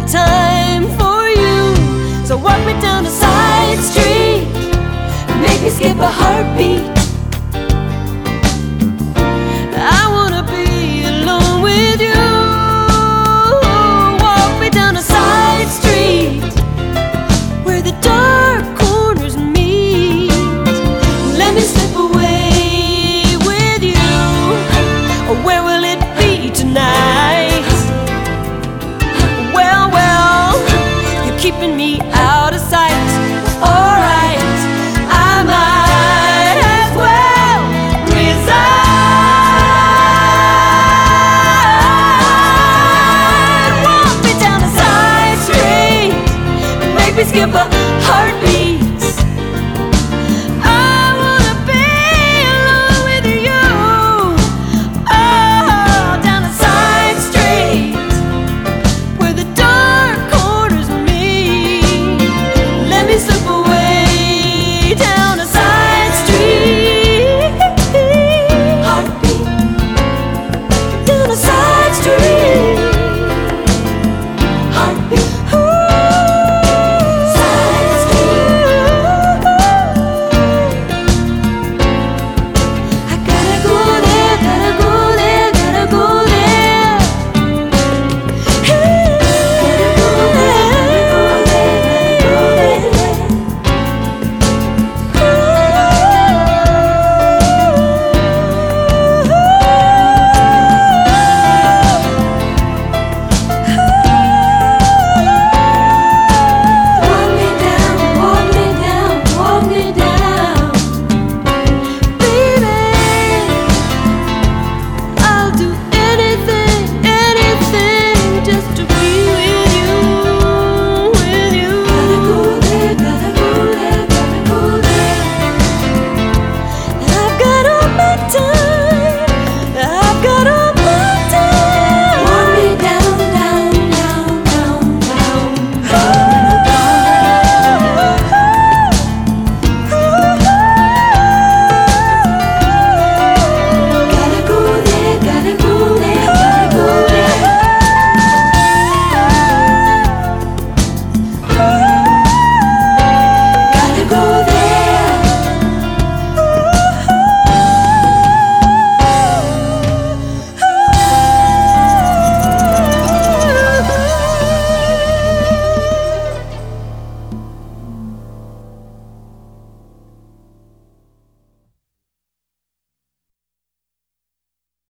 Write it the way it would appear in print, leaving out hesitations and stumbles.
time for you. So walk me down the side street, make me skip a heartbeat. I wanna be alone with you. Walk me down the side street where the dark corners meet. Let me slip away with you. Where will it be tonight? Well, you're keeping me out of sight. Alright, I might as well resign. Walk me down the side street, make me skip a